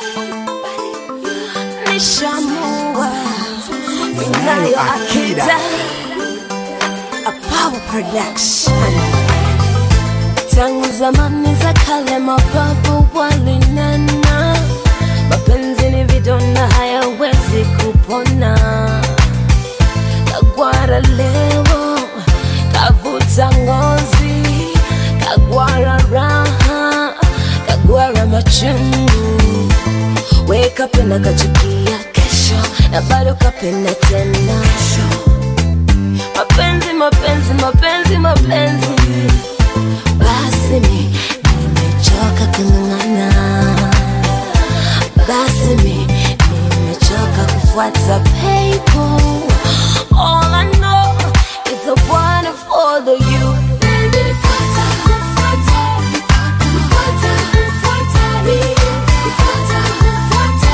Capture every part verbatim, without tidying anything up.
Nishamua Minayo Akida A Power Production. Tangu zamani za kale mababu walinena, mapenzi ni vidonda hayawezi kupona. Kagwara leo, kavuta ngozi, kagwara raha, kagwara machungu. Weka pena kachukia kesho, na bado kapena tena. Mapenzi, mapenzi, mapenzi, mapenzi. Basi mi, nimechoka kung'ang'ana. Basi mi, nimechoka kufuata people. All I know is I wanna follow you. Baby, nifuata, nifuata, nifuata, nifuata me. Nifuata, nifuata,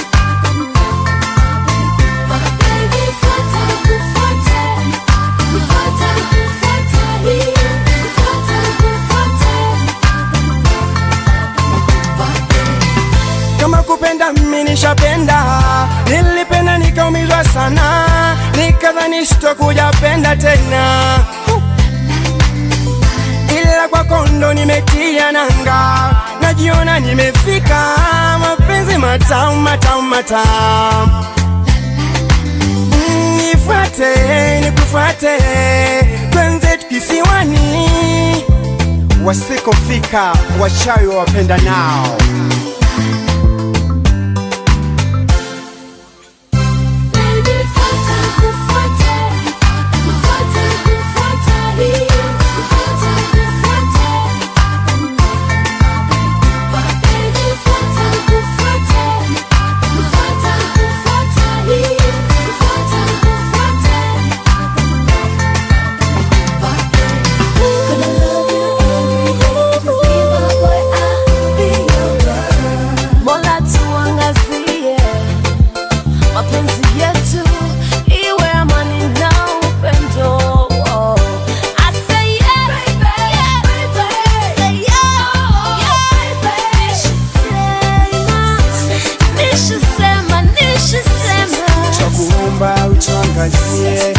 baby, nifuata, nifuata, nifuata, nifuata me. Nifuata, nifuata. Kama kupenda mimi nishapenda, nilipenda nikaumizwa sana, nikadhani sitokuja penda tena. Ila kwa kondo nimetia nanga, najiona nimefika. Mapenzi matamu matamu matamu. Mm, nifuate nikufuate, twenze tukisiwani. Wasikofika wachawi wapenda nao. Nishisema, nishisema, Chakuomba utuangazie